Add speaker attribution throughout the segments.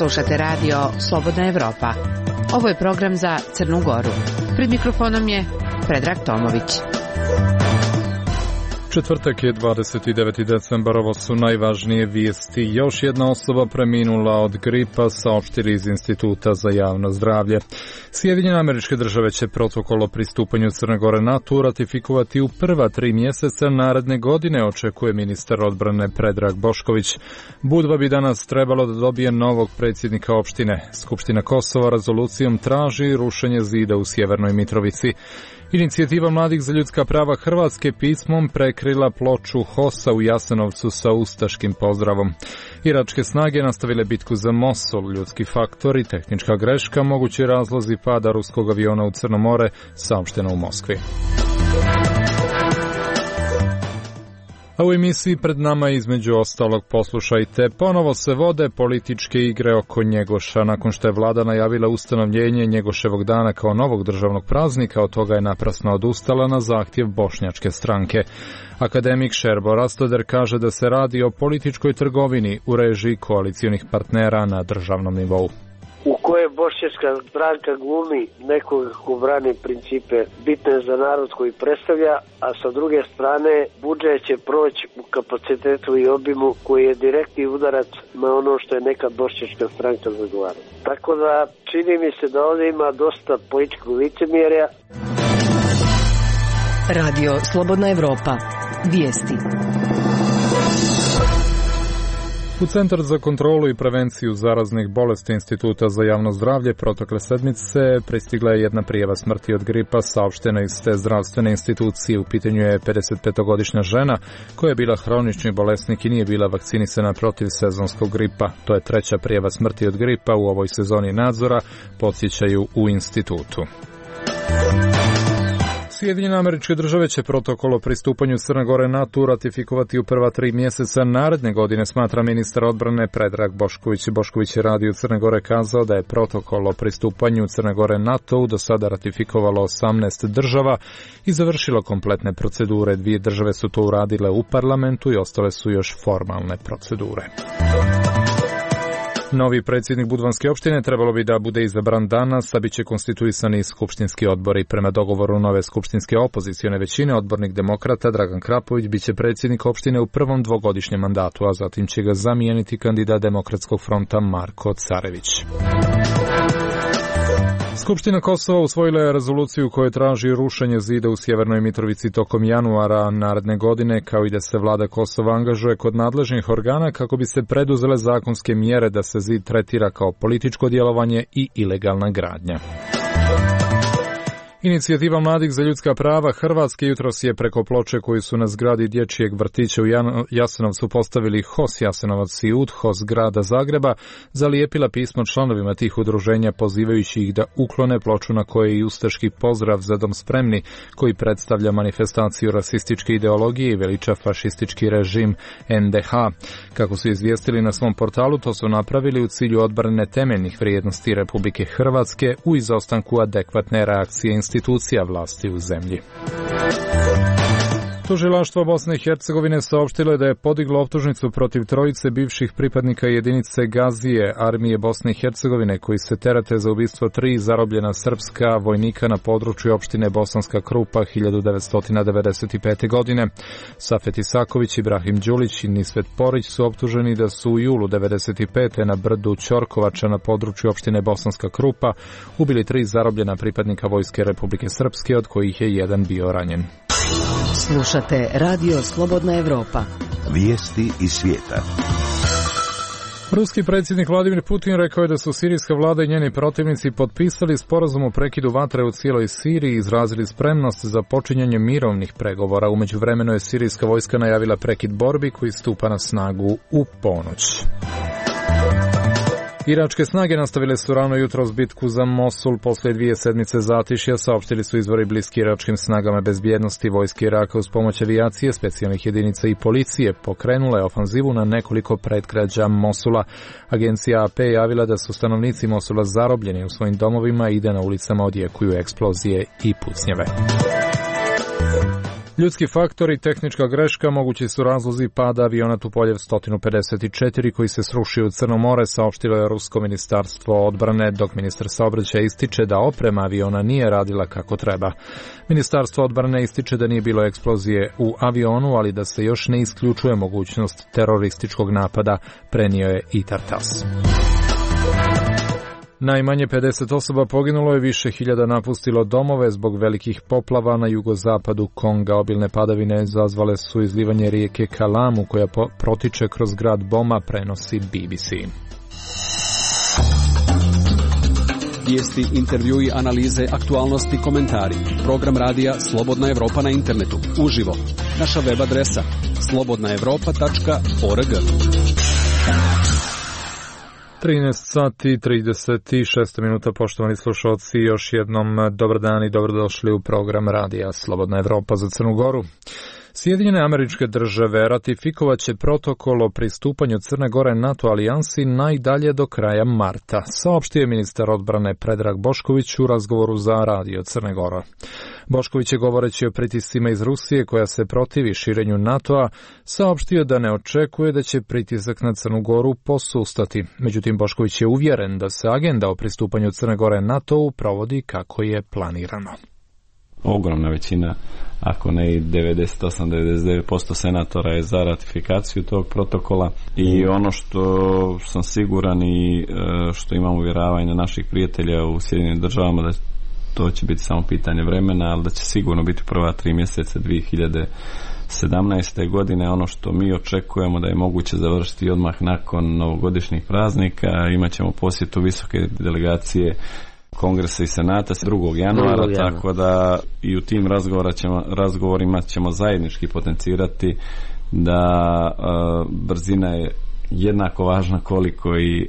Speaker 1: Slušate radio Slobodna Evropa. Ovo je program za Crnu Goru. Pred mikrofonom je Predrag Tomović.
Speaker 2: Četvrtak je 29. decembar, ovo su najvažnije vijesti. Još jedna osoba preminula od gripa, saopštili iz Instituta za javno zdravlje. Sjedinjene Američke Države će protokol o pristupanju Crne Gore NATO ratifikovati u prva 3 mjeseca naredne godine, očekuje ministar odbrane Predrag Bošković. Budva bi danas trebalo da dobije novog predsjednika opštine. Skupština Kosova rezolucijom traži rušenje zida u Sjevernoj Mitrovici. Inicijativa mladih za ljudska prava Hrvatske pismom prekrila ploču HOS-a u Jasenovcu sa ustaškim pozdravom. Iračke snage nastavile bitku za Mosul, ljudski faktor i tehnička greška, mogući razlozi pada ruskog aviona u Crno more, saopšteno u Moskvi. A u emisiji pred nama između ostalog poslušajte, ponovo se vode političke igre oko Njegoša. Nakon što je vlada najavila ustanovljenje Njegoševog dana kao novog državnog praznika, od toga je naprasno odustala na zahtjev bošnjačke stranke. Akademik Šerbo Rastoder kaže da se radi o političkoj trgovini u režiji koalicionih partnera na državnom nivou.
Speaker 3: U koje bošnjačka stranka glumi nekoga ko brani principe bitne za narod koji predstavlja, a sa druge strane budžet će proći u kapacitetu i obimu koji je direktni udarac na ono što je neka bošnjačka stranka zagovarala. Tako da čini mi se da ovdje ima dosta političkog licemjerja.
Speaker 4: Radio Slobodna Evropa. Vijesti.
Speaker 2: U Centar za kontrolu i prevenciju zaraznih bolesti Instituta za javno zdravlje protekle sedmice pristigla je jedna prijava smrti od gripa, saopštena iz te zdravstvene institucije. U pitanju je 55-godišnja žena koja je bila hronični bolesnik i nije bila vakcinisana protiv sezonskog gripa. To je treća prijava smrti od gripa u ovoj sezoni nadzora, podsjećaju u institutu. Sjedinjene Američke Države će protokol o pristupanju Crne Gore NATO ratifikovati u prva 3 mjeseca naredne godine, smatra ministar odbrane Predrag Bošković. Bošković je radio Crne Gore kazao da je protokol o pristupanju Crne Gore NATO do sada ratifikovalo 18 država i završilo kompletne procedure. 2 države su to uradile u parlamentu i ostale su još formalne procedure. Novi predsjednik Budvanske opštine trebalo bi da bude izabran danas, a bit će konstituisani skupštinski odbori. Prema dogovoru nove skupštinske opozicione većine, odbornik demokrata Dragan Krapović bit će predsjednik opštine u prvom dvogodišnjem mandatu, a zatim će ga zamijeniti kandidat Demokratskog fronta Marko Carević. Skupština Kosova usvojila je rezoluciju koja traži rušenje zida u Sjevernoj Mitrovici tokom januara naredne godine, kao i da se vlada Kosova angažuje kod nadležnih organa kako bi se preduzele zakonske mjere da se zid tretira kao političko djelovanje i ilegalna gradnja. Inicijativa mladih za ljudska prava Hrvatske jutros je preko ploče koju su na zgradi dječjeg vrtića u Jasenovcu postavili HOS Jasenovac i UDHOS grada Zagreba, zalijepila pismo članovima tih udruženja pozivajući ih da uklone ploču na kojoj je i ustaški pozdrav Za dom spremni, koji predstavlja manifestaciju rasističke ideologije i veliča fašistički režim NDH. Kako su izvijestili na svom portalu, to su napravili u cilju odbrane temeljnih vrijednosti Republike Hrvatske u izostanku adekvatne reakcije institucija vlasti u zemlji. Tužilaštvo Bosne i Hercegovine saopštilo je da je podiglo optužnicu protiv trojice bivših pripadnika jedinice Gazije armije Bosne i Hercegovine koji se terete za ubistvo 3 zarobljena srpska vojnika na području opštine Bosanska Krupa 1995. godine. Safet Isaković, Ibrahim Đulić i Nisvet Porić su optuženi da su u julu 1995. na brdu Ćorkovača na području opštine Bosanska Krupa ubili 3 zarobljena pripadnika vojske Republike Srpske, od kojih je jedan bio ranjen.
Speaker 4: Slušate Radio Slobodna Evropa.
Speaker 5: Vijesti iz svijeta.
Speaker 2: Ruski predsjednik Vladimir Putin rekao je da su sirijska vlada i njeni protivnici potpisali sporazum o prekidu vatre u cijeloj Siriji i izrazili spremnost za počinjanje mirovnih pregovora. U međuvremenu je sirijska vojska najavila prekid borbi koji stupa na snagu u ponoć. Iračke snage nastavile su rano jutros bitku za Mosul poslije 2 sedmice zatišja, saopštili su izvori bliski iračkim snagama bezbjednosti. Vojske Iraka uz pomoć avijacije, specijalnih jedinica i policije pokrenula je ofanzivu na nekoliko predgrađa Mosula. Agencija AP javila da su stanovnici Mosula zarobljeni u svojim domovima i da na ulicama odjekuju eksplozije i pucnjeve. Ljudski faktor i tehnička greška mogući su razlozi pada aviona Tupoljev 154 koji se srušio u Crno more, saopštilo je Rusko ministarstvo odbrane, dok ministar saobraćaja ističe da oprema aviona nije radila kako treba. Ministarstvo odbrane ističe da nije bilo eksplozije u avionu, ali da se još ne isključuje mogućnost terorističkog napada, prenio je ITAR-TASS. Najmanje 50 osoba poginulo je, više hiljada napustilo domove zbog velikih poplava na jugozapadu Konga. Obilne padavine izazvale su izlivanje rijeke Kalamu koja protiče kroz grad Boma, prenosi BBC.
Speaker 6: Vijesti, intervjui, analize, aktualnosti, komentari. Program radija Slobodna Evropa na internetu. Uživo. Naša web adresa slobodnaevropa.org.
Speaker 2: 13 sati 36 minuta, poštovani slušalci, još jednom dobar dan i dobrodošli u program radija Slobodna Evropa za Crnu Goru. Sjedinjene Američke Države ratifikovat će protokol o pristupanju Crne Gore NATO alijansi najdalje do kraja marta, saopštio je ministar odbrane Predrag Bošković u razgovoru za radio Crne Gore. Bošković je, govoreći o pritiscima iz Rusije koja se protivi širenju NATO-a, saopštio da ne očekuje da će pritisak na Crnu Goru posustati. Međutim, Bošković je uvjeren da se agenda o pristupanju Crne Gore NATO-u provodi kako je planirano.
Speaker 7: Ogromna većina, ako ne i 98-99% senatora je za ratifikaciju tog protokola i ono što sam siguran i što imam uvjeravanje naših prijatelja u Sjedinjenim Državama, da to će biti samo pitanje vremena, ali da će sigurno biti prva 3 mjeseca 2017. godine. Ono što mi očekujemo da je moguće završiti odmah nakon novogodišnjih praznika. Imaćemo posjetu visoke delegacije Kongresa i Senata 2. januara, tako da i u tim razgovorima ćemo zajednički potencirati da brzina je jednako važna koliko i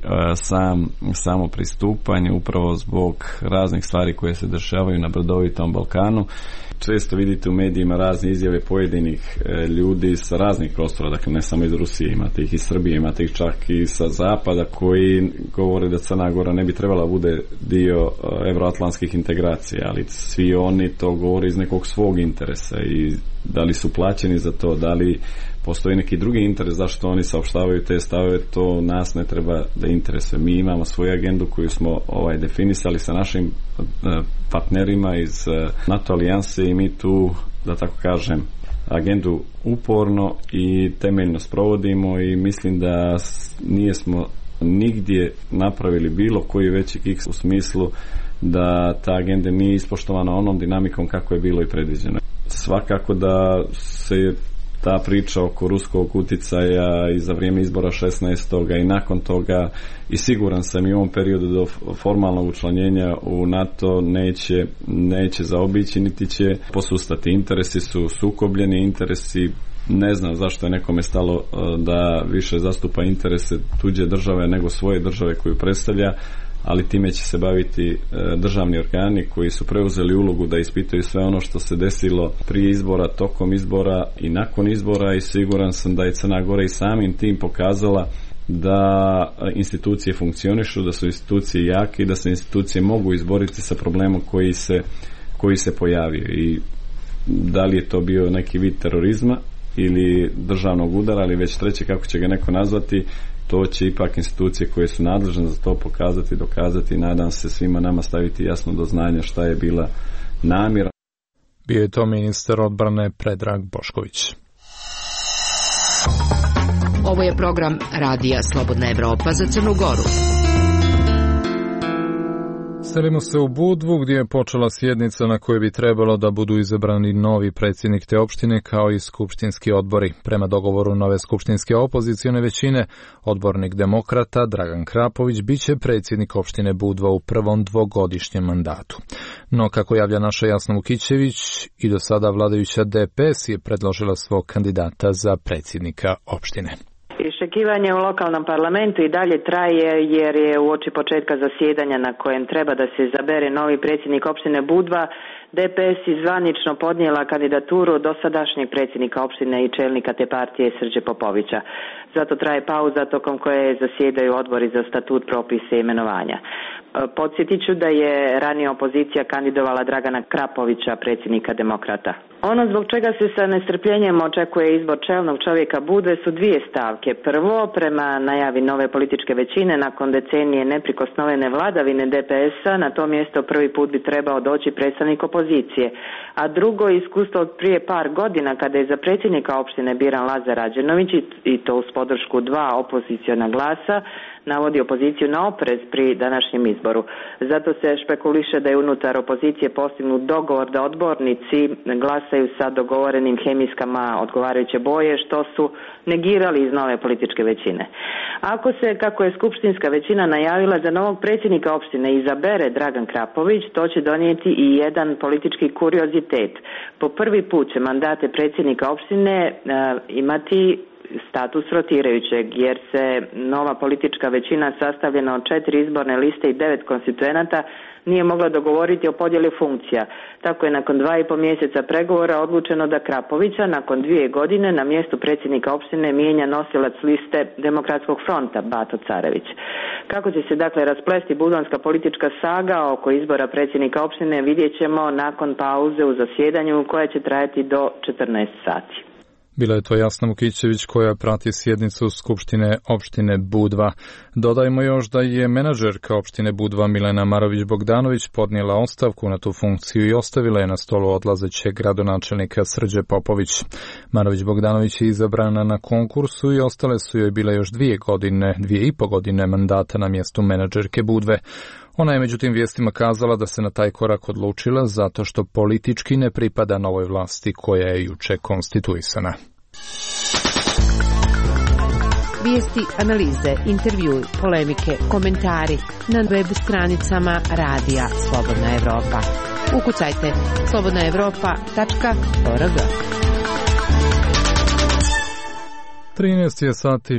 Speaker 7: samo pristupanje, upravo zbog raznih stvari koje se dešavaju na brdovitom Balkanu. Često vidite u medijima razne izjave pojedinih ljudi sa raznih prostora, dakle ne samo iz Rusije, imate ih iz Srbije, imate ih čak i sa zapada, koji govore da Crna Gora ne bi trebala bude dio evroatlantskih integracija, ali svi oni to govore iz nekog svog interesa i da li su plaćeni za to, da li postoji neki drugi interes zašto oni saopštavaju te stavove, to nas ne treba da interesuje. Mi imamo svoju agendu koju smo definisali sa našim partnerima iz NATO alijanse i mi tu, da tako kažem, agendu uporno i temeljno sprovodimo i mislim da nismo nigdje napravili bilo koji veći kiks u smislu da ta agenda nije ispoštovana onom dinamikom kako je bilo i predviđeno. Svakako da se ta priča oko ruskog uticaja i za vrijeme izbora 16. i nakon toga, i siguran sam i u ovom periodu do formalnog učlanjenja u NATO neće zaobići niti će posustati. Interesi su sukobljeni, interesi, ne znam zašto je nekome stalo da više zastupa interese tuđe države nego svoje države koju predstavlja, ali time će se baviti državni organi koji su preuzeli ulogu da ispitaju sve ono što se desilo prije izbora, tokom izbora i nakon izbora, i siguran sam da je Crna Gora i samim tim pokazala da institucije funkcionišu, da su institucije jake i da se institucije mogu izboriti sa problemom koji se pojavio. I da li je to bio neki vid terorizma ili državnog udara, ali već treće, kako će ga neko nazvati, to će ipak institucije koje su nadležne za to pokazati, dokazati i nadam se svima nama staviti jasno do znanja šta je bila namjera.
Speaker 2: Bio je to ministar odbrane Predrag Bošković.
Speaker 4: Ovo je program radija Slobodna Evropa za Crnu Goru.
Speaker 2: Selimo se u Budvu gdje je počela sjednica na kojoj bi trebalo da budu izabrani novi predsjednik te opštine kao i skupštinski odbori. Prema dogovoru nove skupštinske opozicione većine, odbornik demokrata Dragan Krapović biće predsjednik opštine Budva u prvom dvogodišnjem mandatu. No, kako javlja naša Jasna Vukićević, i do sada vladajuća DPS je predložila svog kandidata za predsjednika opštine.
Speaker 8: Iščekivanje u lokalnom parlamentu i dalje traje jer je uoči početka zasjedanja na kojem treba da se izabere novi predsjednik opštine Budva, DPS zvanično podnijela kandidaturu dosadašnjeg predsjednika opštine i čelnika te partije Srđe Popovića. Zato traje pauza tokom koje zasjedaju odbori za statut, propise i imenovanja. Podsjetit ću da je ranije opozicija kandidovala Dragana Krapovića, predsjednika Demokrata. Ono zbog čega se sa nestrpljenjem očekuje izbor čelnog čovjeka Budve su dvije stavke. Prvo, prema najavi nove političke većine nakon decenije neprikosnovene vladavine DPS-a, na to mjesto prvi put bi trebao doći predstavnik opozicije. A drugo, iskustvo od prije par godina kada je za predsjednika opštine biran Lazar Rađenović i to uz podršku 2 opoziciona glasa, navodi opoziciju na oprez pri današnjem izboru. Zato se špekuliše da je unutar opozicije postignut dogovor da odbornici glasaju sa dogovorenim hemijskama odgovarajuće boje, što su negirali iz nove političke većine. Ako se, kako je skupštinska većina najavila, za novog predsjednika opštine izabere Dragan Krapović, to će donijeti i jedan politički kuriozitet. Po prvi put će mandate predsjednika opštine imati status rotirajućeg, jer se nova politička većina sastavljena od 4 izborne liste i 9 konstituenata nije mogla dogovoriti o podjeli funkcija. Tako je nakon 2,5 mjeseca pregovora odlučeno da Krapovića nakon 2 godine na mjestu predsjednika opštine mijenja nosilac liste Demokratskog fronta Bato Carević. Kako će se dakle rasplesti budvanska politička saga oko izbora predsjednika opštine vidjet ćemo nakon pauze u zasjedanju koja će trajati do 14 sati.
Speaker 2: Bila je to Jasna Vukićević koja prati sjednicu Skupštine opštine Budva. Dodajmo još da je menadžerka opštine Budva Milena Marović-Bogdanović podnijela ostavku na tu funkciju i ostavila je na stolu odlazećeg gradonačelnika Srđe Popović. Marović-Bogdanović je izabrana na konkursu i ostale su joj bile još 2,5 godine mandata na mjestu menadžerke Budve. Ona je međutim vijestima kazala da se na taj korak odlučila zato što politički ne pripada novoj vlasti koja je juče konstituisana.
Speaker 1: Vijesti, analize, intervjui, polemike, komentari na web stranicama Radija Slobodna Evropa. Ukucajte slobodnaevropa.org.
Speaker 2: 13 je sati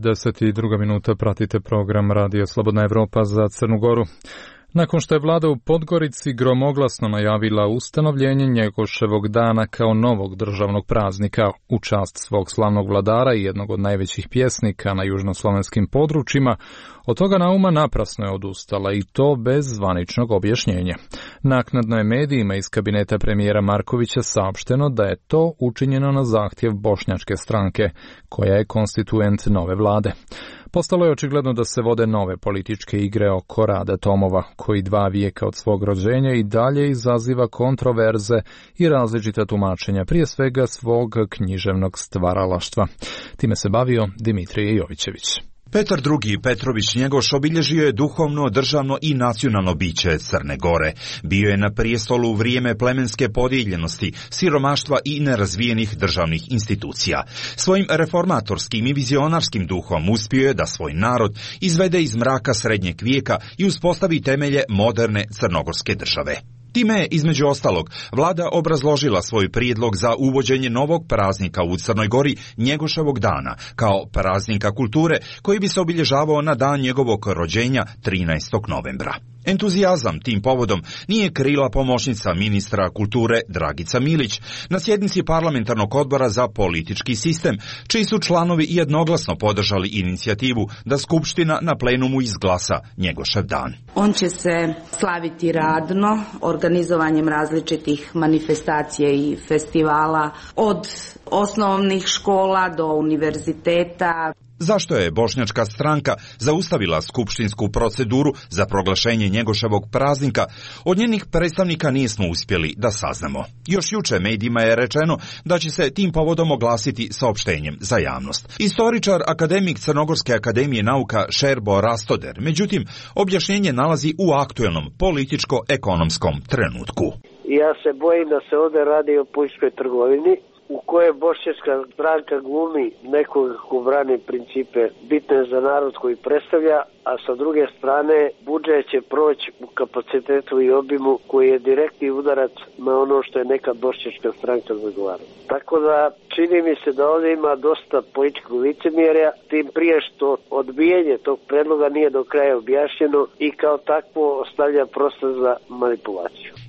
Speaker 2: 42 minuta, pratite program Radija Slobodna Evropa za Crnu Goru. Nakon što je vlada u Podgorici gromoglasno najavila ustanovljenje Njegoševog dana kao novog državnog praznika u čast svog slavnog vladara i jednog od najvećih pjesnika na južnoslovenskim područjima, od toga nauma naprasno je odustala i to bez zvaničnog objašnjenja. Naknadno je medijima iz kabineta premijera Markovića saopšteno da je to učinjeno na zahtjev bošnjačke stranke, koja je konstituent nove vlade. Postalo je očigledno da se vode nove političke igre oko Rade Tomova, koji 2 vijeka od svog rođenja i dalje izaziva kontroverze i različita tumačenja, prije svega svog književnog stvaralaštva. Time se bavio Dimitrije Jovićević.
Speaker 9: Petar II. Petrović Njegoš obilježio je duhovno, državno i nacionalno biće Crne Gore. Bio je na prijestolu u vrijeme plemenske podijeljenosti, siromaštva i nerazvijenih državnih institucija. Svojim reformatorskim i vizionarskim duhom uspio je da svoj narod izvede iz mraka srednjeg vijeka i uspostavi temelje moderne crnogorske države. Time je, između ostalog, vlada obrazložila svoj prijedlog za uvođenje novog praznika u Crnoj Gori, Njegoševog dana, kao praznika kulture koji bi se obilježavao na dan njegovog rođenja 13. novembra. Entuzijazam tim povodom nije krila pomoćnica ministra kulture Dragica Milić na sjednici parlamentarnog odbora za politički sistem, čiji su članovi jednoglasno podržali inicijativu da Skupština na plenumu izglasa Njegošev dan.
Speaker 10: On će se slaviti radno, organizovanjem različitih manifestacija i festivala od osnovnih škola do univerziteta.
Speaker 9: Zašto je bošnjačka stranka zaustavila skupštinsku proceduru za proglašenje Njegoševog praznika, od njenih predstavnika nismo uspjeli da saznamo. Još juče medijima je rečeno da će se tim povodom oglasiti saopštenjem za javnost. Istoričar, akademik Crnogorske akademije nauka Šerbo Rastoder, međutim, objašnjenje nalazi u aktuelnom političko-ekonomskom trenutku.
Speaker 3: Ja se bojim da se ovdje radi o političkoj trgovini, u kojoj bošnjačka stranka glumi nekoga ko brani principe bitne za narod koji predstavlja, a sa druge strane budžet će proći u kapacitetu i obimu koji je direktni udarac na ono što je neka bošnjačka stranka zagovarala. Tako da čini mi se da ovdje ima dosta političkog licemjerja, tim prije što odbijanje tog predloga nije do kraja objašnjeno i kao takvo ostavlja prostor za manipulaciju.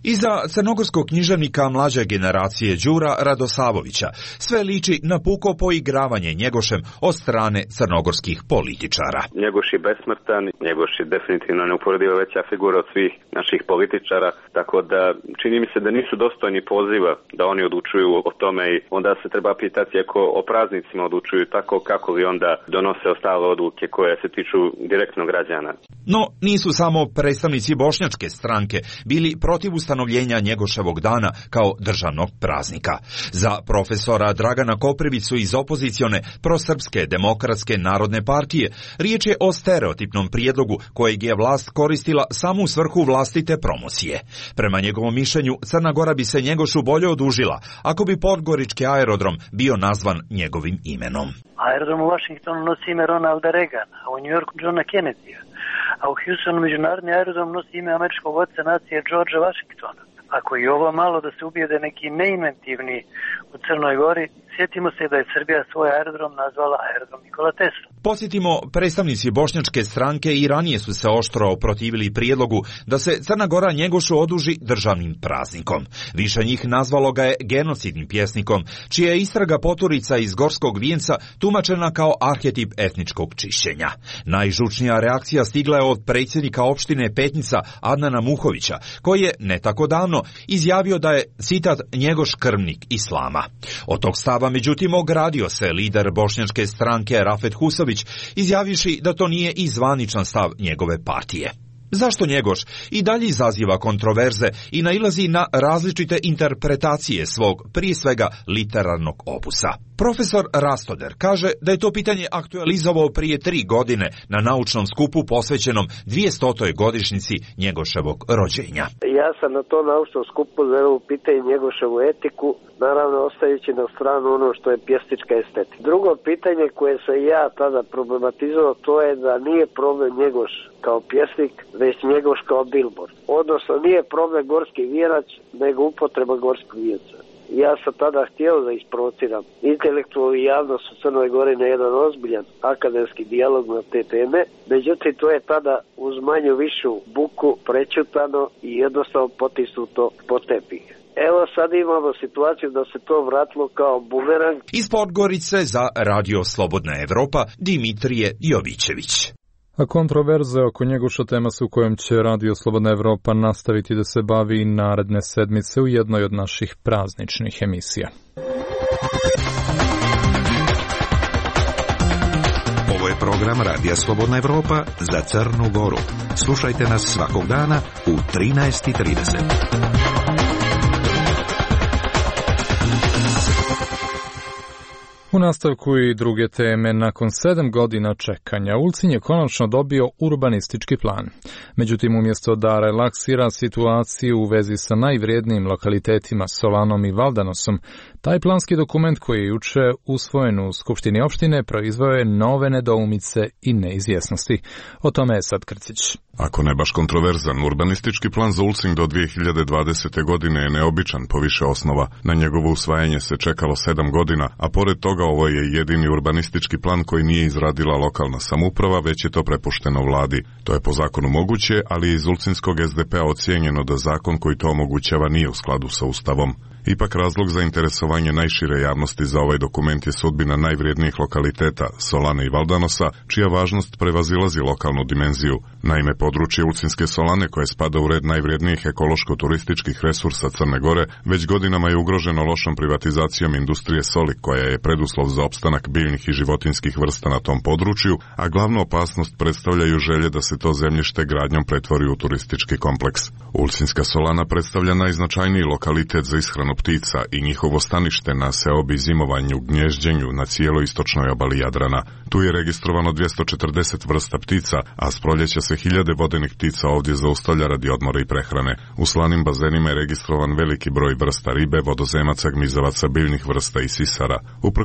Speaker 9: Iza crnogorskog književnika mlađe generacije Đura Radosavovića sve liči na puko poigravanje Njegošem od strane crnogorskih političara.
Speaker 11: Njegoš je besmrtan, Njegoš je definitivno neuporedivo veća figura od svih naših političara, tako da čini mi se da nisu dostojni poziva da oni odlučuju o tome i onda se treba pitati ako o praznicima odlučuju tako, kako li onda donose ostale odluke koje se tiču direktno građana.
Speaker 9: No, nisu samo predstavnici bošnjačke stranke bili protiv ustanovljenja Njegoševog dana kao državnog praznika. Za profesora Dragana Koprivicu iz opozicione prosrpske demokratske narodne partije riječ je o stereotipnom prijedlogu kojeg je vlast koristila samo u svrhu vlastite promocije. Prema njegovom mišljenju, Crna Gora bi se Njegošu bolje odužila ako bi podgorički aerodrom bio nazvan njegovim imenom.
Speaker 12: Aerodrom u Washingtonu nosi ime Ronalda Reagana, a u New Yorku Johna Kennedya, a u Houstonu međunarodni aerodrom nosi ime američkog oca nacije Georgea Washingtona. Ako je ovo malo da se ubijede neki neinventivni u Crnoj Gori, sjetimo se da je Srbija svoj aerodrom nazvala aerodrom Nikola Tesla.
Speaker 9: Posjetimo, predstavnici bošnjačke stranke i ranije su se oštro protivili prijedlogu da se Crna Gora Njegošu oduži državnim praznikom. Više njih nazvalo ga je genocidnim pjesnikom, čija je istraga poturica iz Gorskog vijenca tumačena kao arhetip etničkog čišćenja. Najžučnija reakcija stigla je od predsjednika opštine Petnica Adnana Muhovića, koji je ne tako davno izjavio da je, citat, Njegoš krvnik islama. Od tog stava, međutim, ogradio se lider bošnjačke stranke Rafet Husović, izjavivši da to nije i zvaničan stav njegove partije. Zašto Njegoš i dalje izaziva kontroverze i nailazi na različite interpretacije svog, prije svega, literarnog opusa? Profesor Rastoder kaže da je to pitanje aktualizovao prije 3 godine na naučnom skupu posvećenom 200. godišnjici Njegoševog rođenja.
Speaker 3: Ja sam na to naučnom skupu zaveo pitanje Njegoševu etiku, naravno ostajući na stranu ono što je pjesnička estetika. Drugo pitanje koje sam ja tada problematizovao, to je da nije problem Njegoš kao pjesnik, već Njegoš kao billboard. Odnosno nije problem gorski vijenac, nego upotreba gorskog vijenca. Ja sam tada htio da isprovociram intelektualnu javnost u Crnoj Gori na jedan ozbiljan akademski dijalog na te teme, međutim to je tada uz manju višu buku prečutano i jednostavno potisnuto po tepih. Evo sad imamo situaciju da se to vratilo kao bumerang.
Speaker 9: Iz Podgorice za Radio Slobodna Evropa Dimitrije Jovićević.
Speaker 2: A kontroverze oko Njegoša tema su kojom će Radio Slobodna Evropa nastaviti da se bavi naredne sedmice u jednoj od naših prazničnih emisija.
Speaker 5: Ovo je program Radija Slobodna Evropa za Crnu Goru. Slušajte nas svakog dana u 13:30.
Speaker 2: U nastavku i druge teme, nakon 7 godina čekanja, Ulcinj je konačno dobio urbanistički plan. Međutim, umjesto da relaksira situaciju u vezi sa najvrijednijim lokalitetima Solanom i Valdanosom, taj planski dokument koji je juče usvojen u Skupštini opštine proizveo je nove nedoumice i neizvjesnosti. O tome je sad Krcić.
Speaker 13: Ako ne baš kontroverzan, urbanistički plan za Ulcinj do 2020. godine je neobičan po više osnova. Na njegovo usvajanje se čekalo 7 godina, a pored toga ovo je jedini urbanistički plan koji nije izradila lokalna samouprava, već je to prepušteno vladi. To je po zakonu moguće, ali je iz ulcinskog SDP-a ocijenjeno da zakon koji to omogućava nije u skladu sa Ustavom. Ipak razlog za interesovanje najšire javnosti za ovaj dokument je sudbina najvrijednijih lokaliteta Solane i Valdanosa, čija važnost prevazilazi lokalnu dimenziju. Naime, područje Ulcinjske Solane, koje spada u red najvrijednijih ekološko-turističkih resursa Crne Gore, već godinama je ugroženo lošom privatizacijom industrije soli, koja je preduslov za opstanak biljnih i životinjskih vrsta na tom području, a glavnu opasnost predstavljaju želje da se to zemljište gradnjom pretvori u turistički kompleks. Ulcinjska Solana predstavlja najznačajniji lokalitet za ishranu ptica i njihovo stanište na seobi, zimovanju, gnježđenju na cijeloj istočnoj obali Jadrana. Tu je registrovano 240 vrsta ptica, a s proljeća se 1000 vodenih ptica ovdje zaustavlja radi odmora i prehrane. U slanim bazenima je registrovan veliki broj vrsta ribe, vodozemaca, gmizavaca, biljnih vrsta i sisara. Uprkos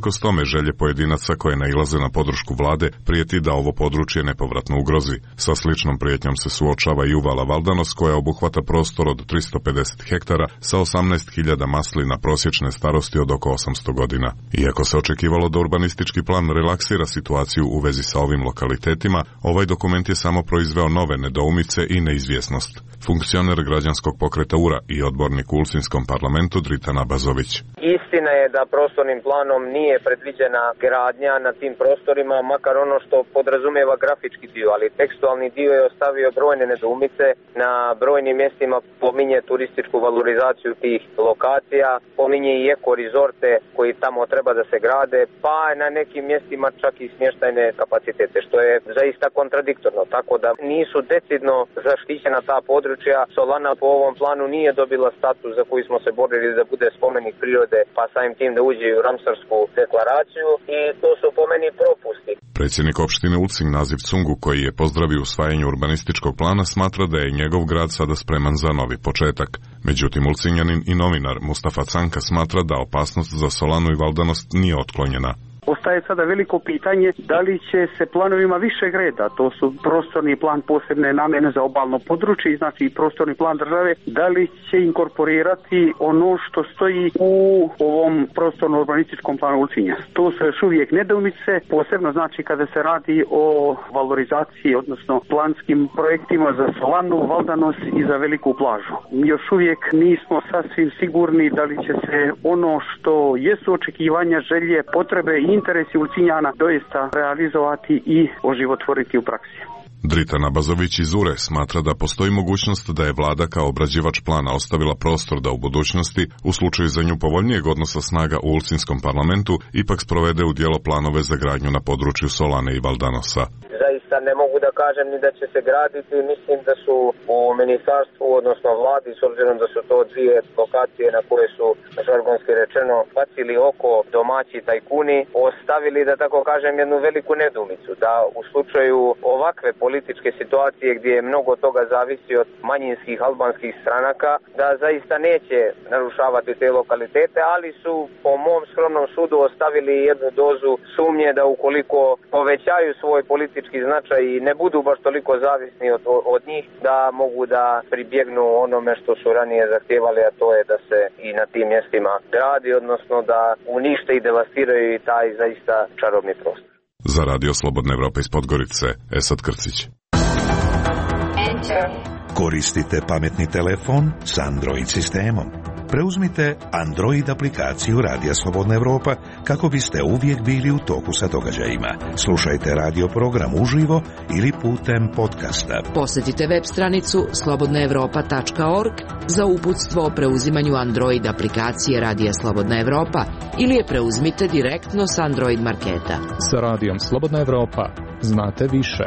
Speaker 13: Uprkos tome želje pojedinaca koje nailaze na podršku vlade prijeti da ovo područje nepovratno ugrozi. Sa sličnom prijetnjom se suočava i uvala Valdanos koja obuhvata prostor od 350 hektara sa 18.000 maslina prosječne starosti od oko 800 godina. Iako se očekivalo da urbanistički plan relaksira situaciju u vezi sa ovim lokalitetima, ovaj dokument je samo proizveo nove nedoumice i neizvjesnost. Funkcioner građanskog pokreta URA i odbornik u Ulcinjskom parlamentu Dritan Abazović.
Speaker 14: Istina je da prostornim planom nije predviđena gradnja na tim prostorima, makar ono što podrazumijeva grafički dio, ali tekstualni dio je ostavio brojne nedoumice. Na brojnim mjestima pominje turističku valorizaciju tih lokacija, pominje i ekorizorte koji tamo treba da se grade, pa na nekim mjestima čak i smještajne kapacitete, što je zaista kontradiktorno, tako da nisu decidno zaštićena ta područja. Solana po ovom planu nije dobila status za koji smo se borili da bude spomenik prirode, pa samim tim da uđe u Ramsarsku deklaraciju i to su po meni propusti.
Speaker 13: Predsjednik opštine Ulcinj Nazif Cungu, koji je pozdravio usvajanje urbanističkog plana, smatra da je njegov grad sada spreman za novi početak. Međutim, Ulcinjanin i novinar Mustafa Canka smatra da opasnost za Solanu i Valdanost nije otklonjena.
Speaker 15: Ostaje sada veliko pitanje da li će se planovima višeg reda, to su prostorni plan posebne namjene za obalno područje, znači prostorni plan države, da li će inkorporirati ono što stoji u ovom prostorno-urbanističkom planu Ulcinja. To su još uvijek nedoumice, posebno znači kada se radi o valorizaciji, odnosno planskim projektima za Solanu, Valdanos i za Veliku plažu. Još uvijek nismo sasvim sigurni da li će se ono što jesu očekivanja, želje, potrebe i interesi Ulcinjana doista realizovati i oživotvoriti u praksi.
Speaker 13: Dritan Abazović iz URE smatra da postoji mogućnost da je vlada kao obrađivač plana ostavila prostor da u budućnosti, u slučaju za nju povoljnijeg odnosa snaga u Ulcinjskom parlamentu, ipak sprovede u djelo planove za gradnju na području Solane i Valdanosa.
Speaker 14: Zaista ne mogu da kažem ni da će se graditi, mislim da su u ministarstvu, odnosno vladi, s obzirom da su to dvije lokacije na koje su, žargonski rečeno, bacili oko domaći tajkuni, ostavili, da tako kažem, jednu veliku nedoumicu, da u slučaju ovakve političke situacije gdje je mnogo toga zavisi od manjinskih albanskih stranaka, da zaista neće narušavati te lokalitete, ali su po mom skromnom sudu ostavili jednu dozu sumnje da ukoliko povećaju svoj politički značaj i ne budu baš toliko zavisni od njih, da mogu da pribjegnu onome što su ranije zahtijevali, a to je da se i na tim mjestima gradi, odnosno da unište i devastiraju i taj zaista čarobni prostor.
Speaker 13: Za Radio Slobodna Evropa iz Podgorice, Esad Krcić.
Speaker 5: Koristite pametni telefon s Android sistemom. Preuzmite Android aplikaciju Radija Slobodna Evropa kako biste uvijek bili u toku sa događajima. Slušajte radio program uživo ili putem podcasta.
Speaker 4: Posjetite web stranicu slobodnaevropa.org za uputstvo o preuzimanju Android aplikacije Radija Slobodna Evropa ili je preuzmite direktno s Android marketa.
Speaker 2: Sa Radijom Slobodna Evropa znate više.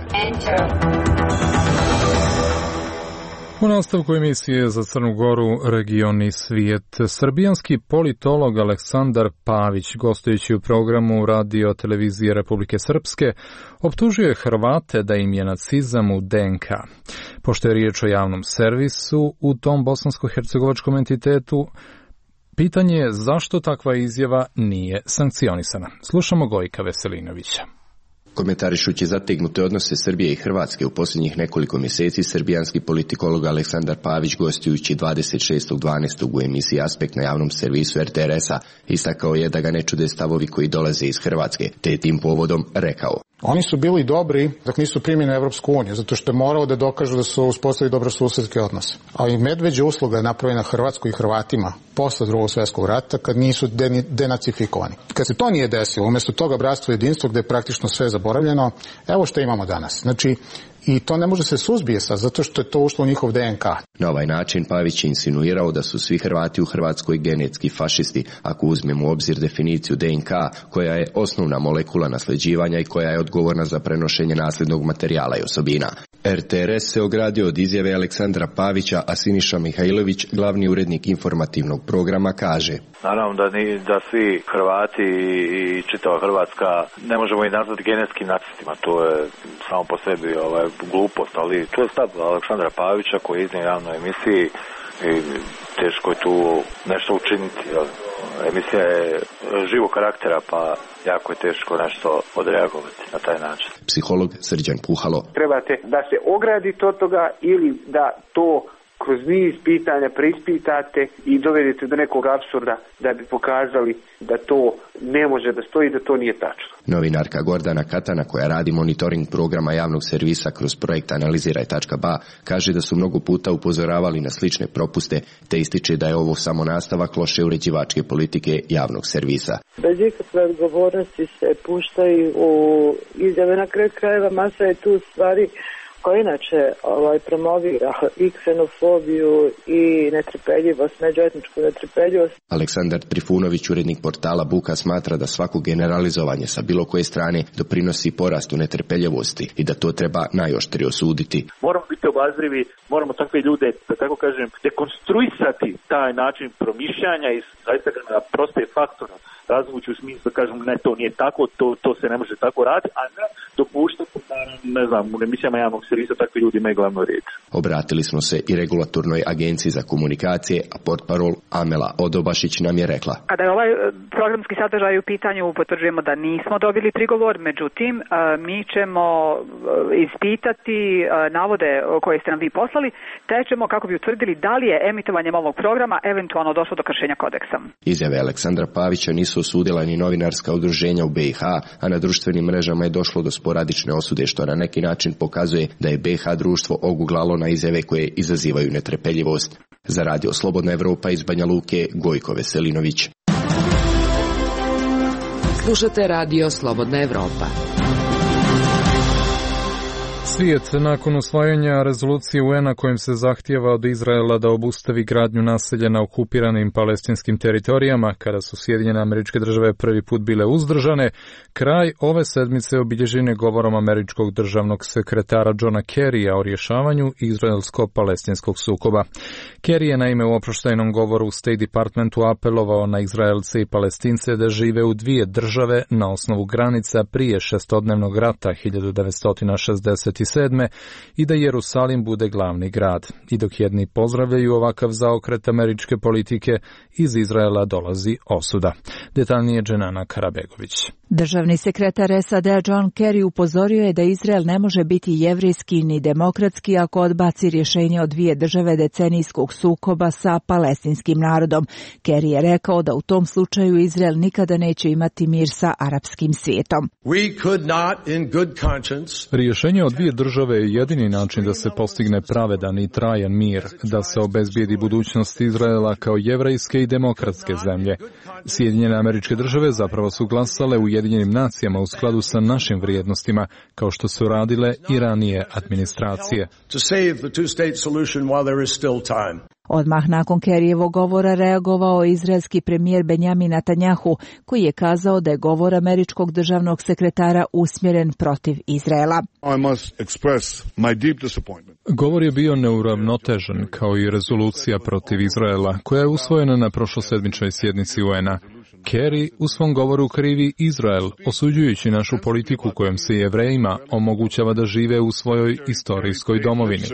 Speaker 2: U nastavku emisije za Crnu Goru Region i svijet, srbijanski politolog Aleksandar Pavić, gostujući u programu Radio televizije Republike Srpske, optužuje Hrvate da im je nacizam u DNK. Pošto je riječ o javnom servisu u tom bosansko-hercegovačkom entitetu, pitanje je zašto takva izjava nije sankcionisana. Slušamo Gojka Veselinovića.
Speaker 16: Komentarišući zategnute odnose Srbije i Hrvatske u posljednjih nekoliko mjeseci, srbijanski politikolog Aleksandar Pavić, gostujući 26.12. u emisiji Aspekt na javnom servisu RTRS-a, istakao je da ga ne čude stavovi koji dolaze iz Hrvatske, te je tim povodom rekao:
Speaker 17: Oni su bili dobri dok nisu primjeni u Evropsku uniju, zato što je morao da dokažu da su uspostavili dobrosusedske odnose. Ali medveđa usluga je napravljena Hrvatskoj i Hrvatima posle Drugog svjetskog rata kad nisu denacifikovani. Kad se to nije desilo, umjesto toga bratstvo i jedinstvo gdje je praktično sve zaboravljeno, evo što imamo danas. Znači, i to ne može se suzbije sad, zato što je to ušlo u njihov DNK.
Speaker 16: Na ovaj način Pavić je insinuirao da su svi Hrvati u Hrvatskoj genetski fašisti, ako uzmemo u obzir definiciju DNK, koja je osnovna molekula nasljeđivanja i koja je odgovorna za prenošenje nasljednog materijala i osobina. RTRS se ogradio od izjave Aleksandra Pavića, a Siniša Mihajlović, glavni urednik informativnog programa, kaže:
Speaker 18: Naravno da svi Hrvati i čitava Hrvatska ne možemo i nazvati genetskim nacistima, to je samo po sebi glupost, ali to je stav Aleksandra Pavića koji je iznio u javnoj emisiji i teško je tu nešto učiniti. Emisija je živog karaktera, pa jako je teško nešto odreagovati na taj način.
Speaker 16: Psiholog Srđan Puhalo.
Speaker 15: Trebate da se ogradite od toga ili da to kroz niz pitanja preispitate i dovedete do nekog apsurda da bi pokazali da to ne može da stoji, da to nije tačno.
Speaker 16: Novinarka Gordana Katana, koja radi monitoring programa javnog servisa kroz projekt Analiziraj.ba, kaže da su mnogo puta upozoravali na slične propuste, te ističe da je ovo samo nastavak loše uređivačke politike javnog servisa.
Speaker 19: Bez ikakve odgovornosti se puštaju u izjave, na kraju krajeva masa je tu stvari koja inače promovira i ksenofobiju i netrpeljivost, međuetničku netrpeljivost.
Speaker 16: Aleksandar Trifunović, urednik portala Buka, smatra da svako generalizovanje sa bilo koje strane doprinosi porastu netrpeljivosti i da to treba najoštrije osuditi.
Speaker 18: Moramo biti obazrivi, moramo takve ljude, da tako kažem, dekonstruisati taj način promišljanja i zaista ga na proste faktore razvući u smislu da kažem ne, to nije tako, to se ne može tako raditi, a ne dopuštati da, ne znam, u emisijama javnog servisa takvi ljudi imaju glavnu riječ.
Speaker 16: Obratili smo se i Regulatornoj agenciji za komunikacije, a portparol Amela Odobašić nam je rekla.
Speaker 20: Kada je ovaj programski sadržaj u pitanju, potvrđujemo da nismo dobili prigovor, međutim, mi ćemo ispitati navode koje ste nam vi poslali, te ćemo kako bi utvrdili da li je emitovanjem ovog programa eventualno došlo do kršenja kodeksa.
Speaker 16: Izjave Aleksandra Pavića nisu osudila ni novinarska udruženja u BiH, a na društvenim mrežama je došlo do sporadične osude, što na neki način pokazuje da je BiH društvo oguglalo na izjave koje izazivaju netrpeljivost. Za Radio Slobodna Evropa iz Banja Luke, Gojko Veselinović.
Speaker 4: Slušate Radio Slobodna Evropa.
Speaker 2: Svijet nakon usvajanja rezolucije UN-a kojim se zahtijeva od Izraela da obustavi gradnju naselja na okupiranim palestinskim teritorijama, kada su Sjedinjene Američke Države prvi put bile uzdržane, kraj ove sedmice obilježen je govorom američkog državnog sekretara Johna Kerrya o rješavanju izraelsko-palestinskog sukoba. Kerry je naime u oproštajnom govoru u State Departmentu apelovao na Izraelce i Palestince da žive u dvije države na osnovu granica prije šestodnevnog rata 1967. i da Jerusalim bude glavni grad. I dok jedni pozdravljaju ovakav zaokret američke politike, iz Izraela dolazi osuda. Detaljnije Dženana Karabegović.
Speaker 21: Državni sekretar SAD John Kerry upozorio je da Izrael ne može biti jevrijski ni demokratski ako odbaci rješenje od dvije države decenijskog sukoba sa palestinskim narodom. Kerry je rekao da u tom slučaju Izrael nikada neće imati mir sa arapskim svijetom.
Speaker 2: Rješenje od dvije države je jedini način da se postigne pravedan i trajan mir, da se obezbijedi budućnost Izraela kao jevrejske i demokratske zemlje. Sjedinjene Američke Države zapravo su glasale u Ujedinjenim nacijama u skladu sa našim vrijednostima, kao što su radile i ranije administracije.
Speaker 21: Odmah nakon Kerryjevog govora reagovao izraelski premijer Benjamin Netanjahu, koji je kazao da je govor američkog državnog sekretara usmjeren protiv Izraela.
Speaker 2: Govor je bio neuravnotežen, kao i rezolucija protiv Izraela, koja je usvojena na prošlosedmičnoj sjednici UN-a. Kerry u svom govoru krivi Izrael, osuđujući našu politiku kojom se Jevrejima omogućava da žive u svojoj istorijskoj domovini.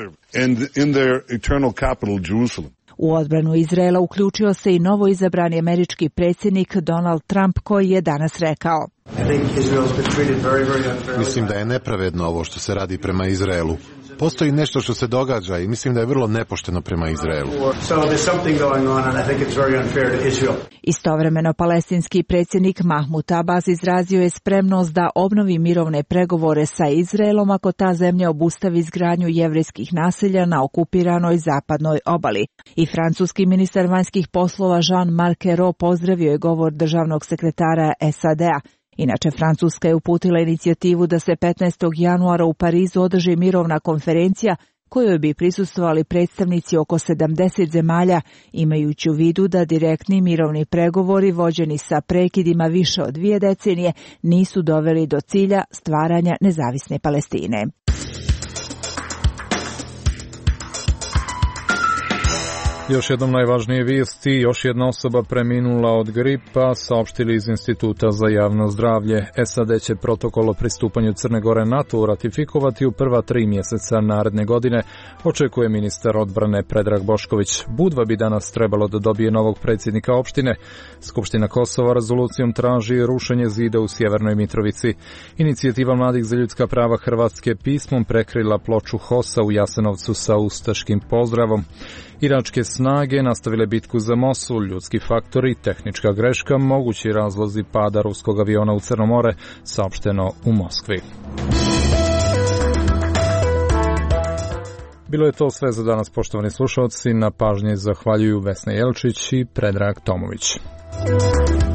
Speaker 21: U odbranu Izraela uključio se i novo izabrani američki predsjednik Donald Trump, koji je danas rekao:
Speaker 22: Mislim da je nepravedno ovo što se radi prema Izraelu. Postoji nešto što se događa i mislim da je vrlo nepošteno prema Izraelu.
Speaker 21: Istovremeno palestinski predsjednik Mahmud Abbas izrazio je spremnost da obnovi mirovne pregovore sa Izraelom ako ta zemlja obustavi izgradnju jevrejskih naselja na okupiranoj zapadnoj obali. I francuski ministar vanjskih poslova Jean-Marc Ayrault pozdravio je govor državnog sekretara SAD-a. Inače, Francuska je uputila inicijativu da se 15. januara u Parizu održi mirovna konferencija kojoj bi prisustvovali predstavnici oko 70 zemalja, imajući u vidu da direktni mirovni pregovori vođeni sa prekidima više od 2 decenije nisu doveli do cilja stvaranja nezavisne Palestine.
Speaker 2: Još jednom najvažnije vijesti, još jedna osoba preminula od gripa, saopštili iz Instituta za javno zdravlje. SAD će protokol o pristupanju Crne Gore NATO ratifikovati u prva 3 mjeseca naredne godine, očekuje ministar odbrane Predrag Bošković. Budva bi danas trebalo da dobije novog predsjednika opštine. Skupština Kosova rezolucijom traži rušenje zida u Sjevernoj Mitrovici. Inicijativa mladih za ljudska prava Hrvatske pismom prekrila ploču HOS-a u Jasenovcu sa ustaškim pozdravom. Iračke snage nastavile bitku za Mosul, ljudski faktori, tehnička greška, mogući razlozi pada ruskog aviona u Crno more, saopšteno u Moskvi. Bilo je to sve za danas, poštovani slušalci. Na pažnji zahvaljuju Vesna Jelčić i Predrag Tomović.